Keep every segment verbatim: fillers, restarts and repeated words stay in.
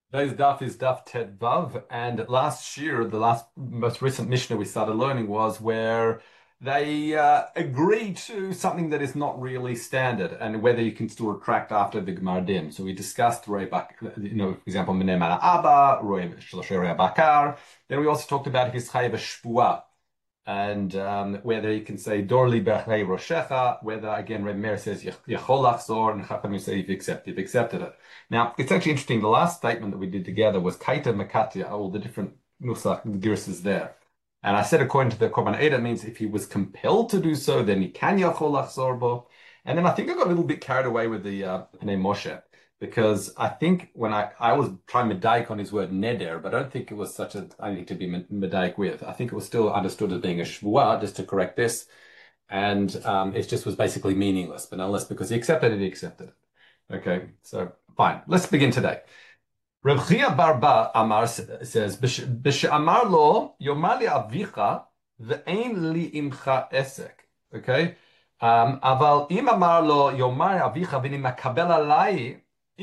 Today's daf is daf Tet Vav, and last year, the last most recent Mishnah we started learning was where they uh, agree to something that is not really standard, and whether you can still retract after the Gemara Din. So we discussed Roy Bak, you know, for example, Minei Mana Abba, Roy Shloshei Bakar. Then we also talked about his Chayav Shvuah, and um, whether you can say Dorli Bechei Roshecha, whether again Reb Meir says Yachol Achzor, and Chachamim say you've accepted, you've accepted it. Now it's actually interesting. The last statement that we did together was Kaita Makatia, all the different nusach girsas there. And I said according to the Korban Eda means if he was compelled to do so, then he can Yachol Achzor bo. And then I think I got a little bit carried away with the uh, Pnei Moshe, because I think when I, I was trying medayik on his word neder, but I don't think it was such a I need to be medayik with. I think it was still understood as being a shvuah, just to correct this, and um, it just was basically meaningless. But nonetheless, because he accepted it, he accepted it. Okay, so fine. Let's begin today. Reb Chia Barba Amar says, "B'sh Amar lo yomar li avicha ve'ein li imcha esek." Okay, um, aval im amar lo yomar avicha v'ni makabel alai.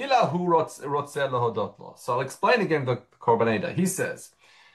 So I'll explain again the Korban Eda. He says,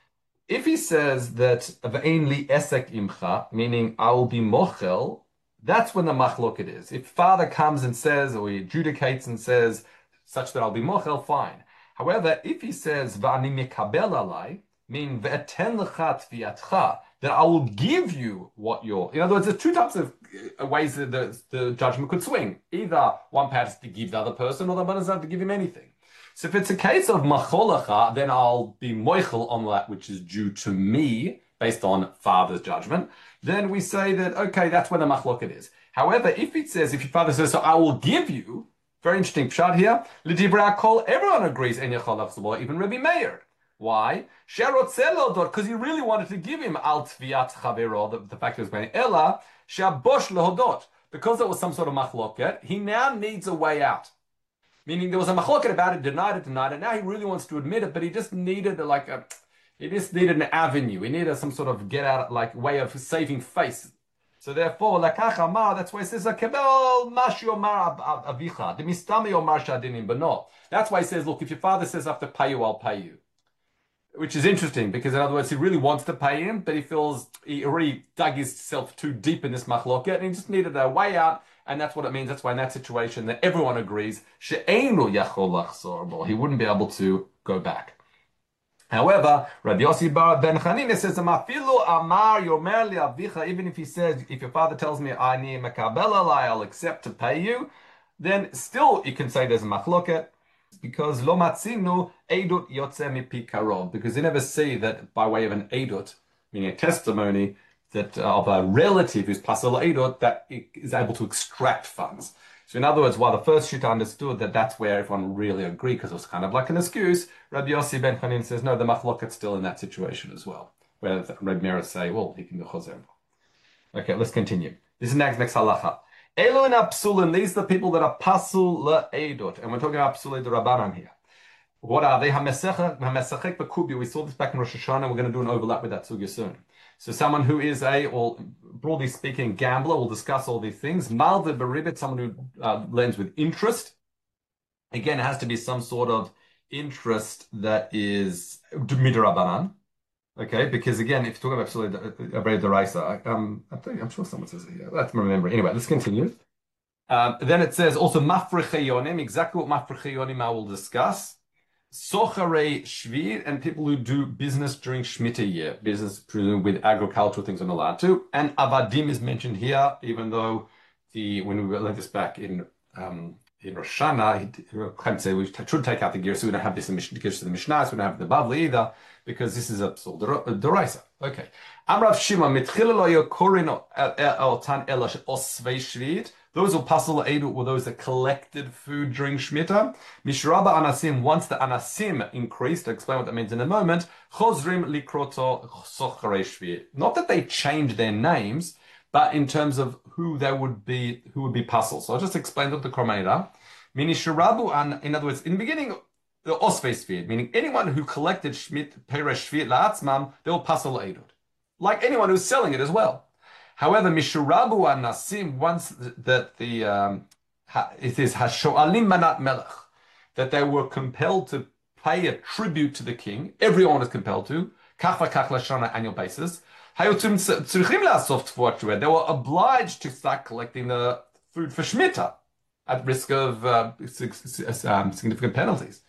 if he says that v'ein li esek imcha, meaning I will be mochel, that's when the machloket is. If father comes and says, or he adjudicates and says, such that I'll be mochel, fine. However, if he says v'ani mekabel alai, meaning v'eten lechat tviatcha, that I will give you what you're. In other words, there's two types of ways that the, the judgment could swing. Either one part is to give the other person, or the other doesn't have to give him anything. So if it's a case of macholacha, then I'll be moichel on that which is due to me, based on father's judgment. Then we say that, okay, that's where the machloket is. However, if it says, if your father says, so I will give you, very interesting pshat here, l'divra kol, everyone agrees, en yachol even Rabbi Meir. Why? Because he really wanted to give him al tviat chavero, the, the fact he was going ella shabosh lehodot. Because there was some sort of machloket, he now needs a way out. Meaning there was a machloket about it, denied it, denied it. Now he really wants to admit it, but he just needed like a, he just needed an avenue. He needed some sort of get out, like way of saving face. So therefore, lakach amar, that's why he says, "Kebel mash yomar avicha, demistami yomar shadinim beno." That's why he says, look, if your father says I have to pay you, I'll pay you. Which is interesting because, in other words, he really wants to pay him, but he feels he already dug himself too deep in this machloket, and he just needed a way out, and that's what it means. That's why in that situation that everyone agrees, she'einu yachol lachzor, he wouldn't be able to go back. However, Rabbi Yossi Bar Ben Chanina says, "Amafilu amar yomer li avicha." Even if he says, if your father tells me I need makabel alai, I'll accept to pay you, then still you can say there's a machloket. Because lo matzinu edut yotze mipi karov, because they never see that by way of an edut, meaning a testimony that uh, of a relative who's pasal edut that is able to extract funds. So in other words, while the first shita understood that that's where everyone really agreed because it was kind of like an excuse, Rabbi Yossi Ben Chanin says no, the machloket's still in that situation as well, where Rabbi Meir say, well, he can do choser. Okay, let's continue. This is next next halacha. Elon Apsulin, these are the people that are pasul le'edot, and we're talking about psulei d'Rabbanan here. What are they? Hamesachek b'kubi. We saw this back in Rosh Hashanah. We're going to do an overlap with that sugya soon. So someone who is a, or broadly speaking, gambler, we'll discuss all these things. Malve beribit, someone who uh, lends with interest. Again, it has to be some sort of interest that is midrabanan. Okay, because again, if you're talking about Psulei Deraisa, um, I think I'm sure someone says it here. Let's remember. Anyway, let's continue. Um, then it says also mafrecheyonim, exactly what mafrecheyonim I will discuss. Socharei shvir, and people who do business during Shemitah year, business presumably with agricultural things are not allowed to. And avadim is mentioned here, even though the when we learned this back in um, in Rosh Hashanah, he say we should take out the gear, so we don't have this in the gears to the Mishnah, so we don't have the Bavli either, because this is a Doraisa. Okay. Amrav Shima mitchila lo yokorin otan elash osvei shvit. Those who pasal edu were those that collected food during Shemitah. Mishraba anasim, once the anasim increased, I'll explain what that means in a moment. Chozrim likroto socharei shvit. Not that they changed their names, but in terms of who they would be, who would be pasal. So I'll just explain what the Kormeira. Meaning Shirabu, and in other words, in the beginning, the Osvei Shvit, meaning anyone who collected Shmit Peresh Shvit La'atzmam, they will pasal Eidut. Like anyone who's selling it as well. However, Mishurabu and Nasim, once that the, um, it is Hashoalim Manat Melech, that they were compelled to pay a tribute to the king. Everyone is compelled to. Kach v'kach lashana, annual basis. They were obliged to start collecting the food for Shemitah at risk of uh, um, significant penalties.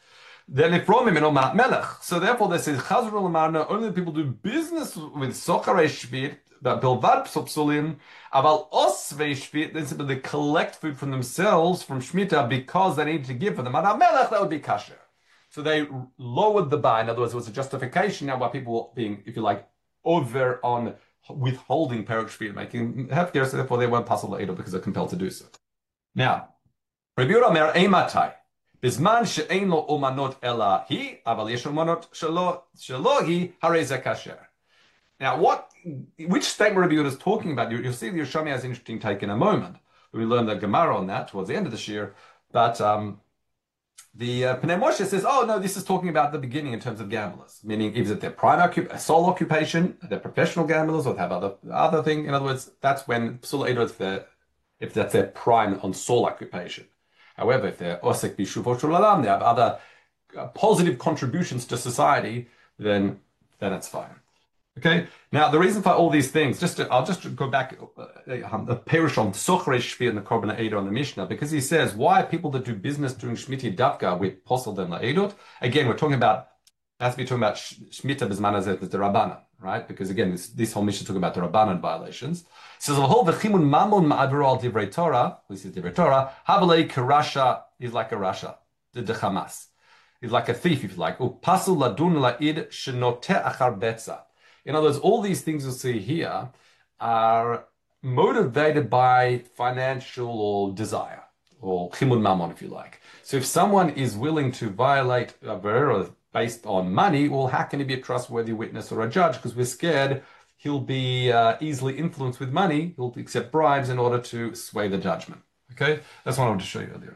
So therefore, they say not only do people do business with Socharei Shvit, but Bilvad Psulim, Aval Osvei Shvit, then simply they collect food from themselves from Shemitah because they need to give for them. And Melech, that would be kasher. So they lowered the bar. In other words, it was a justification now by people being, if you like, over on withholding Perek Shvit, making hefker, so therefore they weren't possible to because they're compelled to do so. Now, Rabbi Yehuda Omer Eimatai. Bisman she'ein lo umanot ela hi, aval yesh umanot shelo shelo hi, harei ze kasher. Now, what, which statement Rabbi Yehuda is talking about? You, you'll see the Yerushalmi has an interesting take in a moment. We learn the Gemara on that towards the end of this year. But um, the uh, Pnei Moshe says, oh, no, this is talking about the beginning in terms of gamblers, meaning is it their prime occup- sole occupation, they're professional gamblers, or they have other other thing. In other words, that's when Psul Eido, if, if that's their prime on sole occupation. However, if they're Osek B'Shuv or Shulalam, they have other uh, positive contributions to society, then then it's fine. Okay. Now, the reason for all these things, just to, I'll just go back uh, a perish on Sochrei Shvi and the Korban Eidah on the Mishnah, because he says why people that do business during Shmiti Davka with posel them la'edot. Again, we're talking about has to be talking about Shmita Bisman Hazeh, the Rabbanan, right? Because again, this, this whole Mishnah is talking about the Rabbanan violations. It says the whole v'chimun mamun ma'aviru al divrei Torah. This is divrei Torah. Havalei karasha is like a rasha, the dechamas. Is like a thief, if you like. Upasul ladun la'id shenote achar betza. In other words, all these things you'll see here are motivated by financial or desire, or chimun mammon, if you like. So if someone is willing to violate a verera based on money, well, how can he be a trustworthy witness or a judge? Because we're scared he'll be uh, easily influenced with money. He'll accept bribes in order to sway the judgment. Okay? That's what I wanted to show you earlier.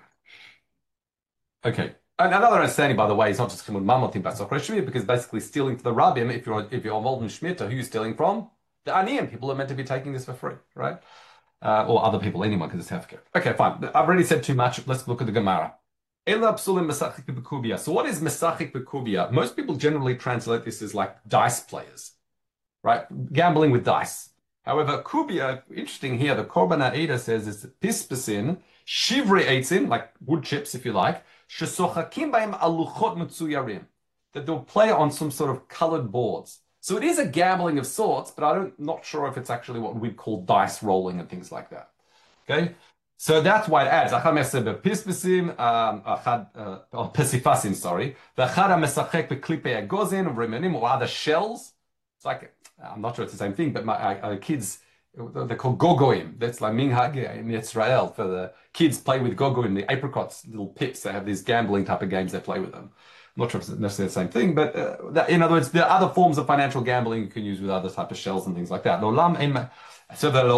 Okay. Another understanding, by the way, is not just chimun mammon thing about Sochrei Shvi, because basically stealing for the rabbim, if you're if you're involved in Shemitah, who are you stealing from? The aniyim. People are meant to be taking this for free, right? Uh, or other people, anyone, because it's healthcare. Okay, fine. I've already said too much. Let's look at the Gemara. Ela psulim mesachik b'kubia. So what is mesachik b'kubia? Most people generally translate this as like dice players, right? Gambling with dice. However, kubia, interesting here, the Korban Eidah says is pispasin, shivrei eitzin, like wood chips, if you like, shesochakim b'im aluchot metzuyarim, that they'll play on some sort of colored boards. So it is a gambling of sorts, but I'm not sure if it's actually what we'd call dice rolling and things like that. Okay? So that's why it adds. Achad meseh b'pispasim, achad, or pesifasim, sorry. V'achad ha-mesachek b'klipei agozin, or remenim, or other shells. It's like, I'm not sure it's the same thing, but my uh, kids, they're called gogoim. That's like minhag in Israel. For the kids play with gogoim, the apricots, little pips. They have these gambling type of games they play with them. I'm not sure if it's necessarily the same thing, but uh, that, in other words, there are other forms of financial gambling you can use with other type of shells and things like that. So the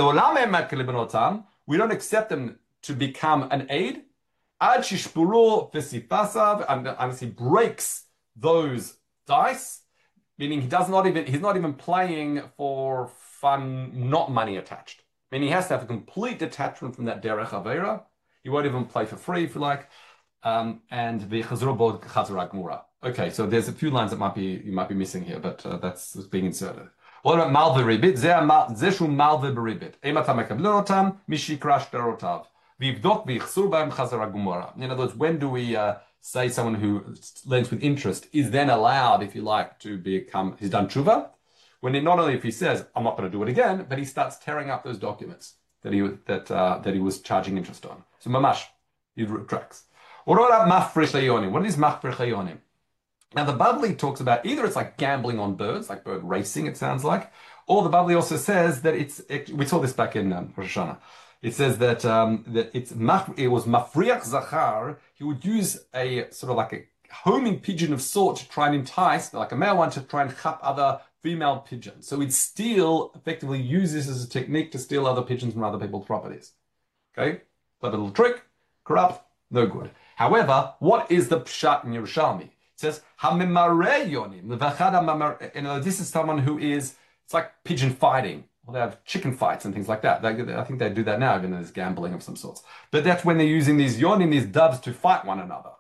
lo'lam we don't accept them to become an aid. Ad shishburo v'sifasav, and unless he breaks those dice, meaning he does not even he's not even playing for fun, not money attached. Meaning he has to have a complete detachment from that derech avera. He won't even play for free, if you like. Um, and the chazro bod chazra gmura. Okay, so there's a few lines that might be you might be missing here, but uh, that's being inserted. What about malve ribit? Zeshu malve beribit. Ematam mekablenotam mishikrash derotav. Vivdok vichsur b'hem chazra gmura. In other words, when do we uh, say someone who lends with interest is then allowed, if you like, to become he's done tshuva? When he, not only if he says I'm not going to do it again, but he starts tearing up those documents that he that uh, that he was charging interest on. So mamash, he retracts. What about mafrich leyonim? What is mafrich leyonim? Now the Bavli talks about either it's like gambling on birds, like bird racing, it sounds like, or the Bavli also says that it's. It, we saw this back in um, Rosh Hashanah. It says that um, that it's it was mafriach zachar. He would use a sort of like a homing pigeon of sort to try and entice, like a male one, to try and chap other female pigeons. So he'd steal, effectively use this as a technique to steal other pigeons from other people's properties. Okay, clever little trick, corrupt, no good. However, what is the pshat in Yerushalmi? It says hamimare yonim. You know, this is someone who is. It's like pigeon fighting. Well, they have chicken fights and things like that. They, I think they do that now, even though there's gambling of some sorts. But that's when they're using these yonim, these doves, to fight one another.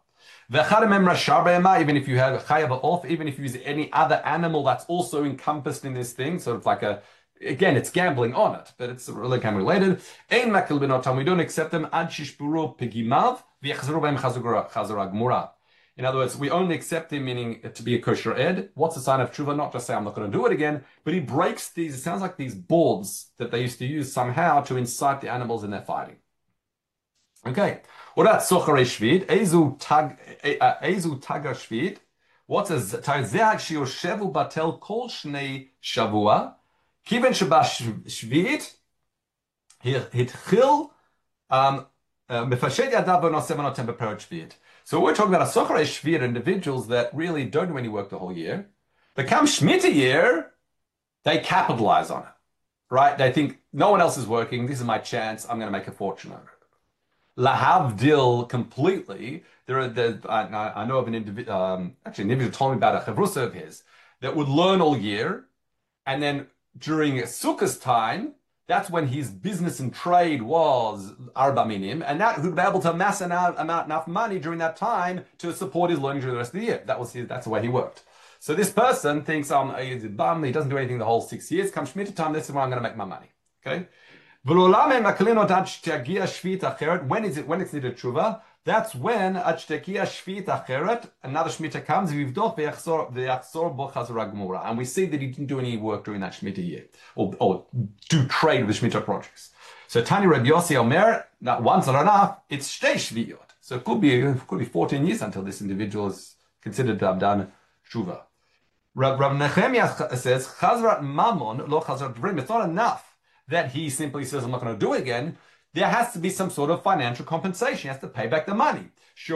Even if you have a chayav off, even if you use any other animal that's also encompassed in this thing, sort of like a, again, it's gambling on it, but it's really kind of related. Ein makil benotam, we don't accept them. Ad shishburu pegimav v'yachzuru b'hem chazara gmura. In other words, we only accept him, meaning to be a kosher ed. What's the sign of tshuva? Not just say, I'm not going to do it again, but he breaks these, it sounds like these boards that they used to use somehow to incite the animals in their fighting. Okay. What about Sochare Shvid? Ezu tag, Ezu taga Shvid. What's a tag? Zeh shioshevu batel kol shnei shavua. Kiven sheba Shvid. Hitchil. Um, mefashed yadav v'noseh v'notem b'perot Shvid. So we're talking about a Sochare Shvid, individuals that really don't do any work the whole year. But come Shemitah year, they capitalize on it, right? They think no one else is working. This is my chance. I'm going to make a fortune over it. Lahavdil completely. There are, there, I, I know of an individual. Um, actually, an individual told me about a chavrusa of his that would learn all year, and then during Sukkot's time, that's when his business and trade was arba minim, and that he'd be able to amass enough, enough money during that time to support his learning during the rest of the year. That was his, that's the way he worked. So this person thinks, um, he's a bum, he doesn't do anything the whole six years. Come Shemitah time, this is when I'm going to make my money. Okay. When is it? When it's needed tshuva? That's when another Shemitah comes, and we see that he didn't do any work during that Shemitah year, or, or do trade with Shemitah projects. So Tani Reb Yossi Omer, not once not enough, it's shtei shviyot. So it could be it could be fourteen years until this individual is considered to have done tshuva. Rab Nechemiah says Chazrat Mammon lo Chazrat Dvarim. It's not enough that he simply says, I'm not going to do it again. There has to be some sort of financial compensation. He has to pay back the money. This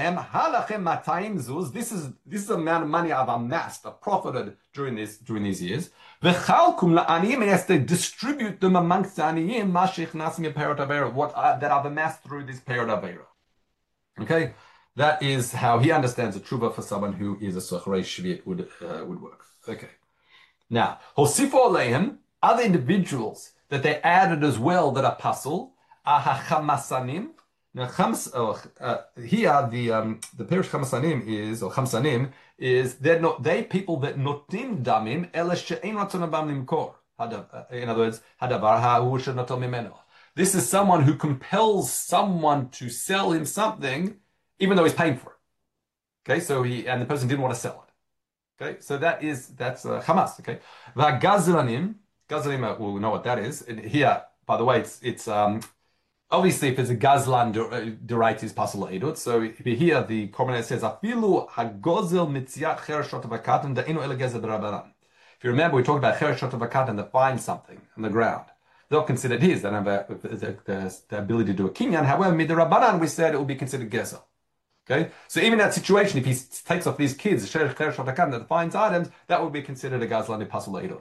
is this is the amount of money I've amassed, I've profited during this during these years. He has to distribute them amongst the aniyim, what uh, that I've amassed through this period of era. Okay, that is how he understands a tshuva for someone who is a Sochare Shvit would uh, would work. Okay, now Hosifu Aleim, other individuals that they added as well that are pasul are hachamasanim. Now, chams, oh, uh, here the um, the parish chamasanim is or chamsanim is they're not they people that notim damim ela she'ein ratzon bam limkor. In other words, hadavar ha'hu she'notom mimeno. This is someone who compels someone to sell him something, even though he's paying for it. Okay, so he and the person didn't want to sell it. Okay, so that is that's uh, chamas. Okay, va'gazlanim. Gazlanim, we'll know what that is. And here, by the way, it's it's um, obviously if it's a gazlan derate is pasul edut. So here the commentator says afilu hagozel mitziat chereshot avakat and de'inu ele gezer b'rabanan. If you remember, we talked about chereshot avakat and they find something on the ground. They'll consider it his. They don't have a, the, the, the ability to do a kinyan. However, midrabanan we said it will be considered gezer. Okay, so even in that situation, if he takes off these kids, chereshot avakat that finds items, that would be considered a gazlan pasul edut.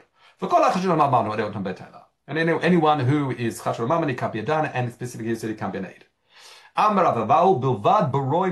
And anyone who is chashuv mamani can't be done, and specifically he said he can't be made. Now, what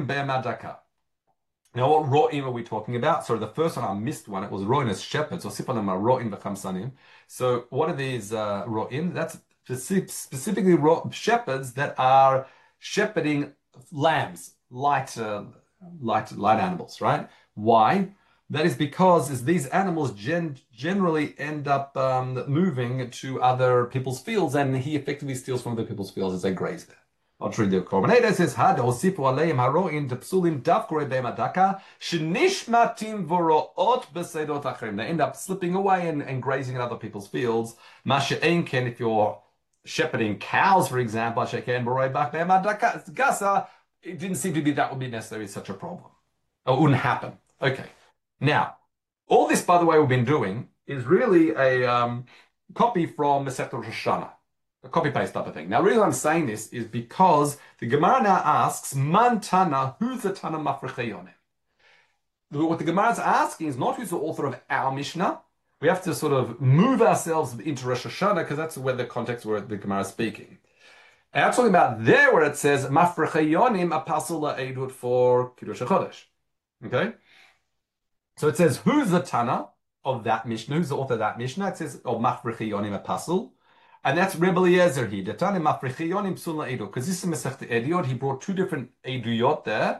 ro'im are we talking about? Sorry, the first one I missed one. It was ro'im as shepherds, or sipanim are ro'im v'chamsanim. So, what are these uh, ro'im? That's specifically ro- shepherds that are shepherding lambs, light, uh, light, light animals. Right? Why? That is because as these animals gen- generally end up um, moving to other people's fields, and he effectively steals from other people's fields as they graze there. I'll read the Korban. It says, "Had osifu aleim haroin tepsulim dafkore be'madaka shenishmatim v'ro'ot b'seidot achrim." They end up slipping away and, and grazing in other people's fields. Masha einken, if you're shepherding cows, for example, sheken b'roi bak be'madaka gasa. It didn't seem to be that would be necessarily such a problem. Or it wouldn't happen. Okay. Now, all this, by the way, we've been doing is really a um, copy from Masechet Rosh Hashanah, a copy-paste type of thing. Now, the reason I'm saying this is because the Gemara now asks, Man Tana, who's the Tana Mafrechayonim? What the Gemara is asking is not who's the author of our Mishnah. We have to sort of move ourselves into Rosh Hashanah because that's where the context where the Gemara is speaking. And I'm talking about there where it says, Mafrechayonim apasul la'edut for Kiddush HaChodesh. Okay? So it says, who's the Tana of that Mishnah? Who's the author of that Mishnah? It says, of Mafrechi Yonim Apasul. And that's Rebbe Eliezer here. The Tana Mafrechi Yonim Psul Edu. Because this is Masechet Eduyot. He brought two different Eduyot there.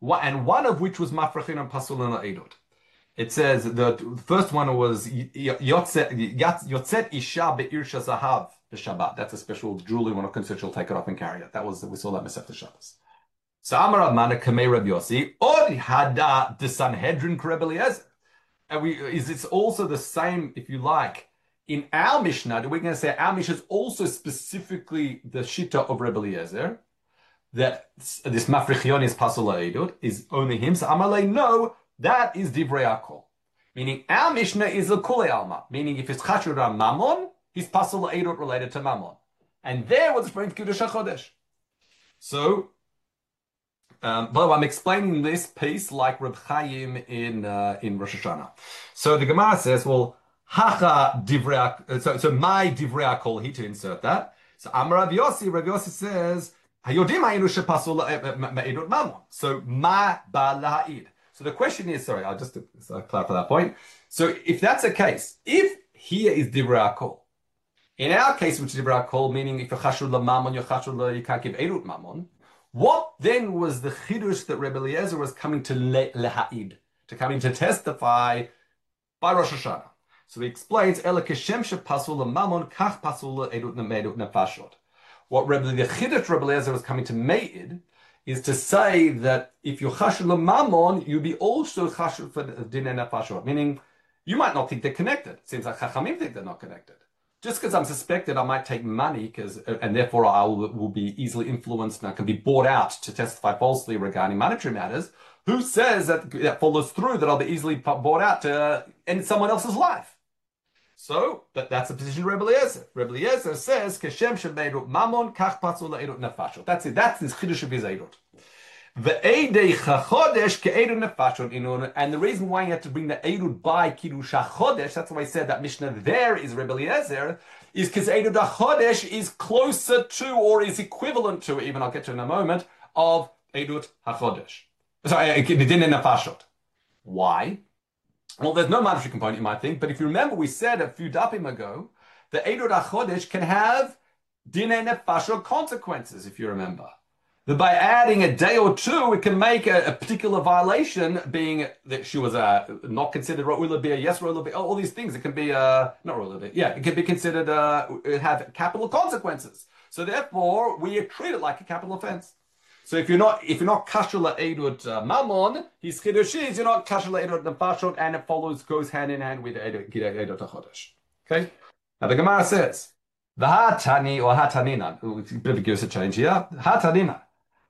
and one of which was mafrechin and pasul and edut. It says the first one was yotzet isha be'irsha zahav b'Shabbat. That's a special jewelry when a concert she'll take it off and carry it. That was we saw that Masechta Shabbos. So Amar Rav Mana Kamei Rav Yossi Od Hada the Sanhedrin Rebbe Eliezer. And we is it's also the same, if you like, in our Mishnah. We're going to say our Mishnah is also specifically the Shita of Rebbe Eliezer, that this Mafrechion is Pasul Eidut is only him. So Amalei, no, that is Divrei Akol. Meaning our Mishnah is a Kule Alma. Meaning if it's Chashur Mammon, he's Pasul Eidut related to Mammon. And there was referring to Kiddush HaChodesh. So, um, but I'm explaining this piece like Reb Chaim in uh, in Rosh Hashanah. So the Gemara says, well, Hacha Divrei, so so my Divrei Akol, he to insert that. So Amar Rav Yossi, Rav Yossi says, Hayodim ha'inu shepasul ma'edut Mammon. So ma ba laha'id. So the question is, sorry, I'll just uh, clarify that point. So if that's the case, if here is Divrei Akol, in our case, which is Divrei Akol, meaning if you're chashur Mammon, you're chashur, you can't give edut Mammon. What then was the chidush that Rebbe Eliezer was coming to leha'id, to coming to testify by Rosh Hashanah? So he explains, Ela keshem shepasul Mammon, kach pasul edut medut nefashot. What Rebbe, the chidush Rebbe Eliezer was coming to me'id is to say that if you're chashur Mammon, you'll be also chashur for dinei nefashot, meaning you might not think they're connected. It seems like Chachamim think they're not connected. Just because I'm suspected I might take money, because and therefore I will, will be easily influenced and I can be bought out to testify falsely regarding monetary matters. Who says that that follows through that I'll be easily bought out to end someone else's life? So, but that's the position of Rebbe Eliezer. Rebbe Eliezer says, "Keshem shebeirut Mammon kach pasul le'edut nefashot." That's it. That's his chiddush of his edut. Ve'edei chachodesh ke'edut nefashot inun. And the reason why you have to bring the edut by kiddush hachodesh, that's why I said that Mishnah there is Rebbe Eliezer, is because edut hachodesh is closer to or is equivalent to, even I'll get to in a moment, of edut hachodesh. Sorry, dinei nefashot. Why? Well, there's no monetary component, you might think, but if you remember, we said a few dapim ago, the edut hachodesh can have dinei nefashot consequences, if you remember. That by adding a day or two, it can make a, a particular violation, being that she was uh, not considered ro'ula b'ya, yes ro'ula b'ya, all these things. It can be uh, not ro'ula b'ya, yeah, it can be considered uh, it have capital consequences. So therefore, we treat it like a capital offense. So if you're not if you're not kasher la'edut uh, Mammon, he's chidushis, you're not kasher la'edut nefashot, and it follows goes hand in hand with edut hachodesh. Okay. Now the Gemara says, v'hatani or hatanina, a bit of a gears change here. Hatanina.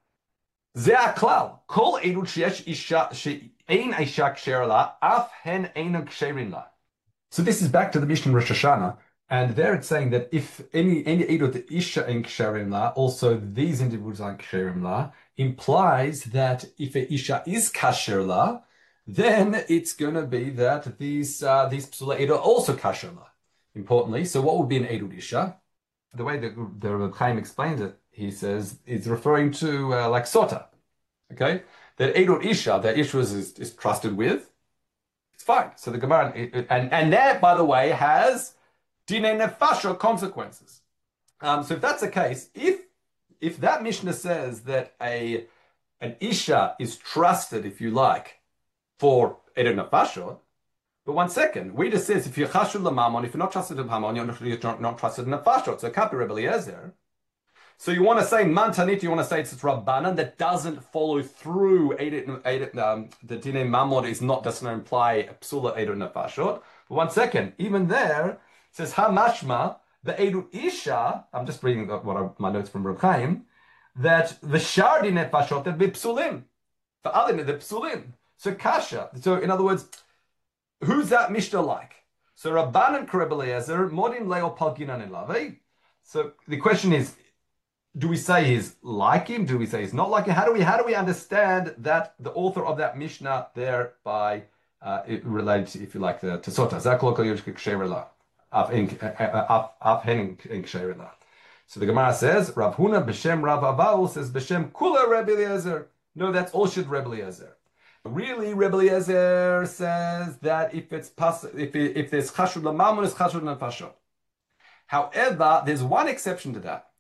זה הכלל, כל עדות שיש אישה, שאין אישה כשרה לה, אף הן אינן כשרים לה. So this is back to the Mishnah Rosh Hashanah, and there it's saying that if any any edut that isha ain't ksherim la, also these individuals aren't ksherim la, implies that if a isha is kasher la, then it's going to be that these uh, these psula edut are also kasher la. Importantly, so what would be an edut isha? The way that the Reb Chaim explains it, he says it's referring to uh, like sota, okay? That edut isha, that isha is, is trusted with, it's fine. So the Gemara, and and that, by the way, has dinei nefashot consequences. Um, so if that's the case, if if that Mishnah says that a an isha is trusted, if you like, for edut nefashot, but one second, we just says if you're chashur l'mammon, if you're not trusted in mammon, you're not, you're not, not trusted in nefashot. So it can't be Rebbe Eliezer. So you want to say mantanit, you want to say it's Rabbanan that doesn't follow through edut, edut, um, the dinei mammon is not doesn't imply a psula edut nefashot. But one second, even there it says hamashma the edut isha. I'm just reading what I, my notes from Reb Chaim, that the shar dinei nefashot that be psulim, the other the psulim. So kasha. So in other words, who's that Mishnah like? So Rabbanan Rebbe Eliezer modim leo palginan elav. So the question is, do we say he's like him? Do we say he's not like him? How do we how do we understand that the author of that Mishnah there by uh, it relates, if you like, the to Sota Zaklo Koyoshik Ksherela af in af af hening in Ksherela. So the Gemara says Rav Huna b'shem Rav Abahu says b'shem Kula Rebbe Eliezer. No, that's all should Rebbe Eliezer. Really, Rebbe Eliezer says that if it's pas if it, if there's chashud l'mammon, it's chashud nefashot. However, there's one exception to that.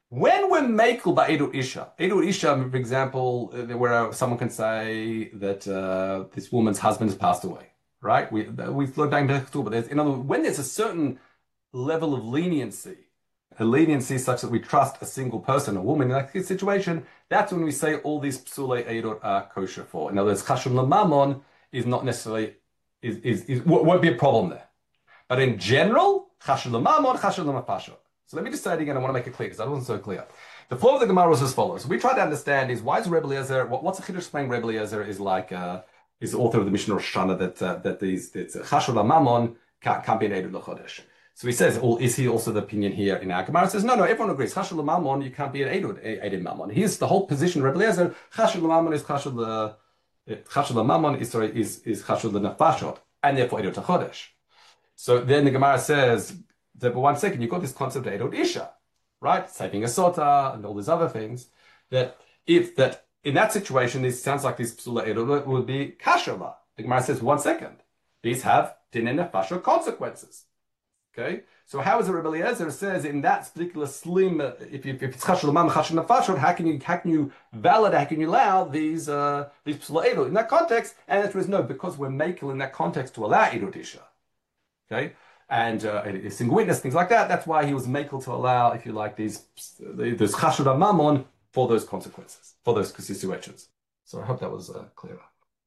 When we're makel by Edu Isha, Edu Isha, for example, uh, where someone can say that uh, this woman's husband has passed away, right? We we float down to but there's in other words, when there's a certain level of leniency, a leniency such that we trust a single person, a woman in that situation, that's when we say all these psule Eidot are kosher for. In other words, chashul lamamon is not necessarily is is, is won't be a problem there. But in general, chashul lamamon, chashul lamapashot. So let me just say it again. I want to make it clear because that wasn't so clear. The flow of the Gemara was as follows. We try to understand is why is Rebbe Eliezer, what, what's the Chiddush saying Rebbe Eliezer is like, uh, is the author of the Mishnah Rosh Hashanah that, uh, that these, it's Chashul HaMamon can't, can't be an Eidud L'Chodesh. So he says, well, is he also the opinion here in our Gemara? He says, no, no, everyone agrees. Chashul HaMamon, you can't be an Eidud, Eidud Mamon. Here's the whole position of Rebbe Eliezer. Chashul HaMamon is Chashul the, Chashul HaMamon is, sorry, is, is Chashul the Nefashot, and therefore Eidud L'Chodesh. So then the Gemara says, that, but one second, you've got this concept of Eidud Isha. Right, saving a sota and all these other things. That if that in that situation, this sounds like this psula edut would be kasherla. The Gemara says, one second, these have din and nefashot consequences. Okay, so how is it Rebbe Eliezer says in that particular slim, uh, if, if, if it's chashul mam chashul nefashot, how can you how can you validate, how can you allow these uh, these psula edut in that context? And the answer is no, because we're making in that context to allow edut isha. Okay. And uh, a single witness, things like that. That's why he was makel to allow, if you like, these those chashud mamon for those consequences, for those situations. So I hope that was uh, clearer.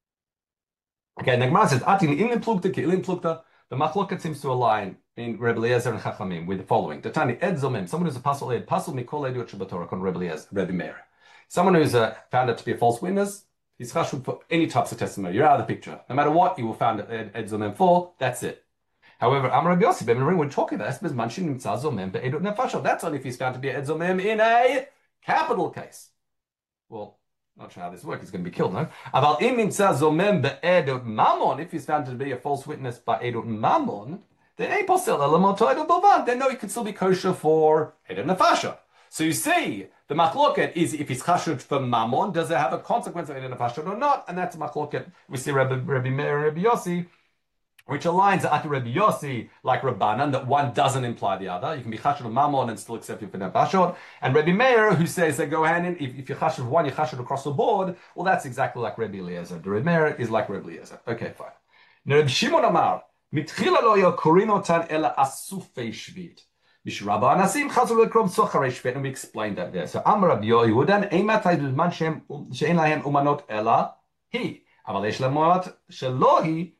Okay, and the Gemara says, "Atin ilim plukta ki ilim plukta." The machloket seems to align in Rebbe Eliezer and Chachamim with the following: Datani ed zomim, someone who's a pasul ed, pasul mikol edut shabatorah on Rebbe Eliezer, Rebbe Meir. Someone who's uh, found it to be a false witness, he's chashud for any types of testimony. You're out of the picture. No matter what, you will find ed, ed zomim for. That's it. However, Amar Rabbi Yossi, Ben we're talking about that's only if he's found to be an Edzomem in a capital case. Well, not sure how this works. He's going to be killed, no? Aval im nimtza zomem be'edut mamon, if he's found to be a false witness by edut mamon, then ein posel elamoto edut bovan. Then no, he could still be kosher for edut nefasha. So you see, the machloket is if he's chashud for mamon, does it have a consequence of edut nefasha or not? And that's a machloket. We see Rabbi Rabbi Meir, Rabbi Yossi, which aligns at Rabbi Yossi like Rabbanan, that one doesn't imply the other. You can be chashud of mammon and still accept it for nefashot. And Rabbi Meir, who says they go hand in, if, if you're chashud of one, you're chashud across the board. Well, that's exactly like Rabbi Eliezer. The Rabbi Meir is like Rabbi Eliezer. Okay, fine. Now, Rabbi Shimon Amar, mitchila lo yokorin otan ela asufei shvit. Mishraba anasim chazur lekrom socharei shvit. And we explained that there. So, Amar Rabbi Yehudan, eimatay b'zman she'en lahem umanot ela hi. Aval yesh lemot shelo hi.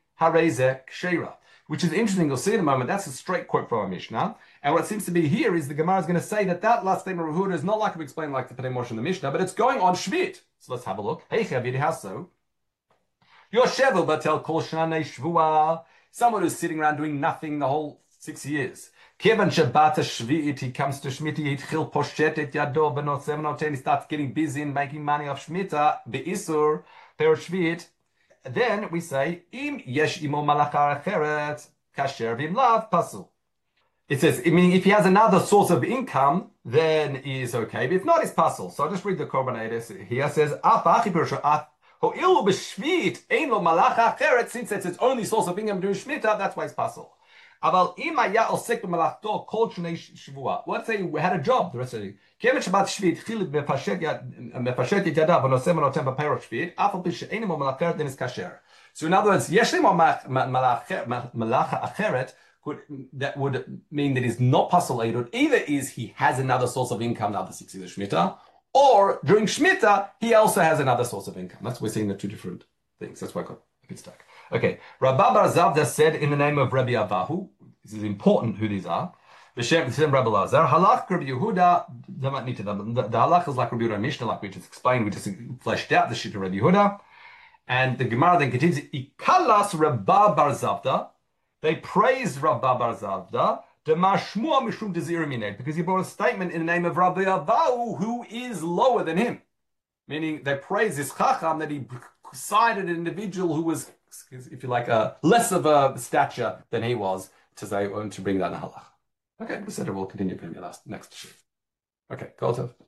Which is interesting. You'll see in a moment. That's a straight quote from our Mishnah. And what it seems to be here is the Gemara is going to say that that last statement of Rav Huda is not like we explained like the Pnei Moshe in the Mishnah, but it's going on Shvit. So let's have a look. Hey, Chavidi, how so? Yoshevu batel kol shanei shvua. Someone who's sitting around doing nothing the whole six years. Kevin Shabbat Shvit, he comes to Shmita, he chil poshet et yado b'notzem noten. He starts getting busy and making money off Shmita. Be'isur per Shvit. Then we say, Im yesh imo malacha acheret kasher v'im lav pasul. It says, I mean, if he has another source of income, then he is okay. But if not, it's pasul. So I'll just read the Korban here. Says, Af achi pirusha af ho'ilu b'shvit ein lo malacha acheret. Since it's its only source of income doing shmita, that's why it's pasul. Aval im haya osek b'malachto kol shnei shvua. Let's say we had a job the rest of the day. Kevin Shabbat Shvit chilid mefashet et yadav v'nosem v'notem b'peirot shvit afal pi she'ein imo malacheret then is kasher. So in other words, yesh limo malacha acheret that would mean that he's not pasul eidut. Either is he has another source of income, the other six is the shmita, or during shmita he also has another source of income. That's we're seeing the two different things. That's why I got a bit stuck. Okay, Rabba bar Zavda said in the name of Rabbi Avahu. This is important who these are. The Shem Rabbi Lazar halach Rabbi Yehuda. They might need to. The, the halach is like Rabbi Yehuda Mishnah, like we just explained. We just fleshed out the shit of Rabbi Yehuda, and the Gemara then continues. Ikalas Rabba bar Zavda. They praised Rabba bar Zavda because he brought a statement in the name of Rabbi Avahu, who is lower than him. Meaning they praise this chacham that he cited an individual who was, if you like, a less of a stature than he was, to say to bring that in halach. Okay, we said we'll continue in the last next shift. Okay, go to.